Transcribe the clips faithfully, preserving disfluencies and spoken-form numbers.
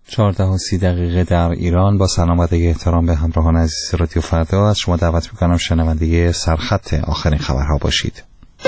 چهارده و سی دقیقه در ایران. با سلام و احترام به همراهان عزیز رادیو فردا از شما دعوت میکنم شنونده سرخط آخرین خبرها باشید.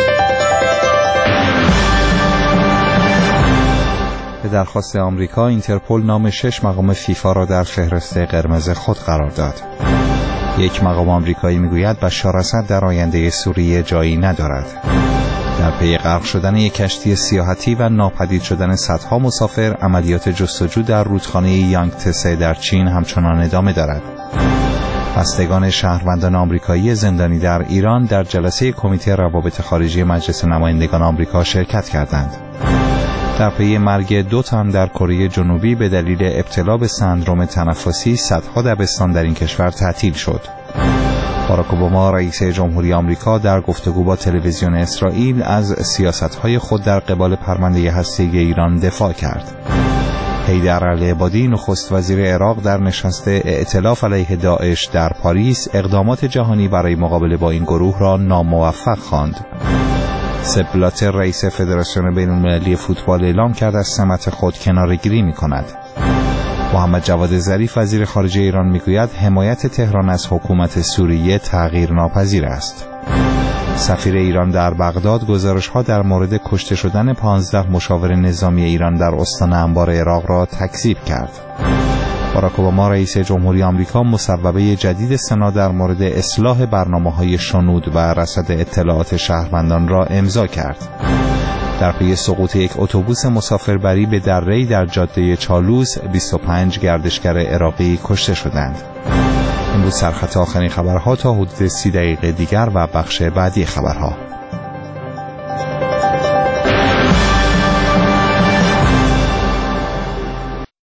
به درخواست آمریکا، اینترپل نام شش مقام فیفا را در فهرست قرمز خود قرار داد. یک مقام آمریکایی میگوید بشار اسد در آینده سوریه جایی ندارد. در پی غرق شدن یک کشتی سیاحتی و ناپدید شدن صدها مسافر، عملیات جستجو در رودخانه یانگتسه در چین همچنان ادامه دارد. بستگان شهروندان آمریکایی زندانی در ایران در جلسه کمیته روابط خارجی مجلس نمایندگان آمریکا شرکت کردند. در پی مرگ دو تن در کره جنوبی به دلیل ابتلا به سندرم تنفسی، صدها دبستان در این کشور تعطیل شد. باراک اوباما رئیس جمهوری آمریکا در گفتگو با تلویزیون اسرائیل از سیاست‌های خود در قبال پرونده هسته‌ای ایران دفاع کرد. حیدر العبادی نخست وزیر عراق در نشست ائتلاف علیه داعش در پاریس اقدامات جهانی برای مقابله با این گروه را ناموفق خواند. سپ بلاتر رئیس فدراسیون بین‌المللی فوتبال اعلام کرد از سمت خود کناره‌گیری می‌کند. محمد جواد ظریف وزیر خارجه ایران میگوید حمایت تهران از حکومت سوریه تغییر ناپذیر است. سفیر ایران در بغداد گزارش‌ها در مورد کشته شدن پانزده مشاور نظامی ایران در استان انبار عراق را تکذیب کرد. باراک اوباما رئیس جمهوری آمریکا مصوبه جدید سنا در مورد اصلاح برنامه‌های شنود و رصد اطلاعات شهروندان را امضا کرد. در پی سقوط یک اتوبوس مسافربری به دره‌ای در جاده چالوس، بیست و پنج گردشگر عراقی کشته شدند. این بود سرخط آخرین خبرها. تا حدود سی دقیقه دیگر و بخش بعدی خبرها.